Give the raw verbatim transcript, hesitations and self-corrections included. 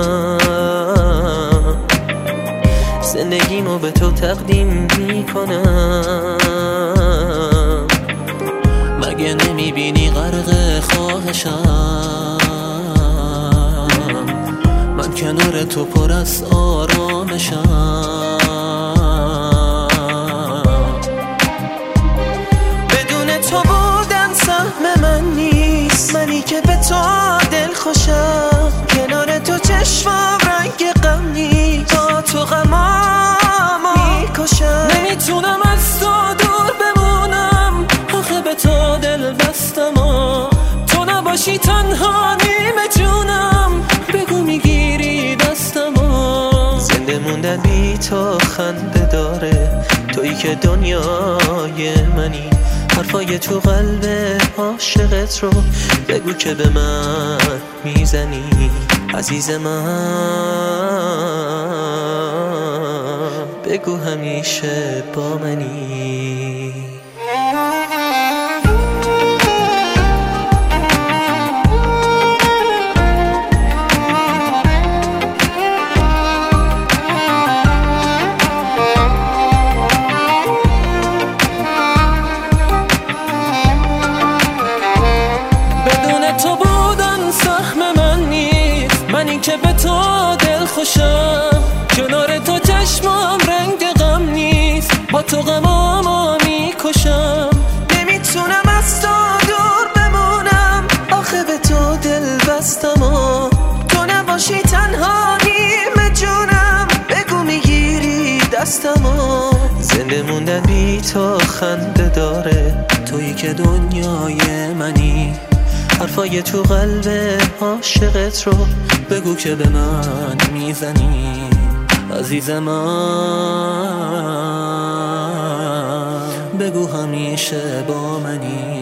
زندگیمو به تو تقدیم میکنم. مگه نمیبینی غرق خواهشم؟ من کنار تو پر از آرامشم. بدون تو بودن سهم من نیست، منی که به تو دل خوشم. کنار تو چشمم رنگ غم نیست، با تو غمامو میکشم. نمیتونم از تو دور بمونم، آخه به تو دل بستم. تو نباشی تنها نیمه جونم، بگو میگیری دستم. زنده موندن بی تو خنده داره، تویی که دنیای منی. حرفای تو قلب عاشقت رو بگو که به من میزنی. عزیز من بگو همیشه با منی. تو بودن سهم من نیست، منی که به تو دل خوشم. کنار تو چشمم رنگ غم نیست، با تو غمامو میکشم. نمیتونم از تو دور بمونم، آخه به تو دل بستم. تو نباشی تنها نیمه جونم، بگو میگیری دستم. زنده موندن بی تو خنده داره، تویی که دنیای منی. حرفای تو قلب عاشقت رو بگو که به من میزنی. عزیز من بگو همیشه با منی.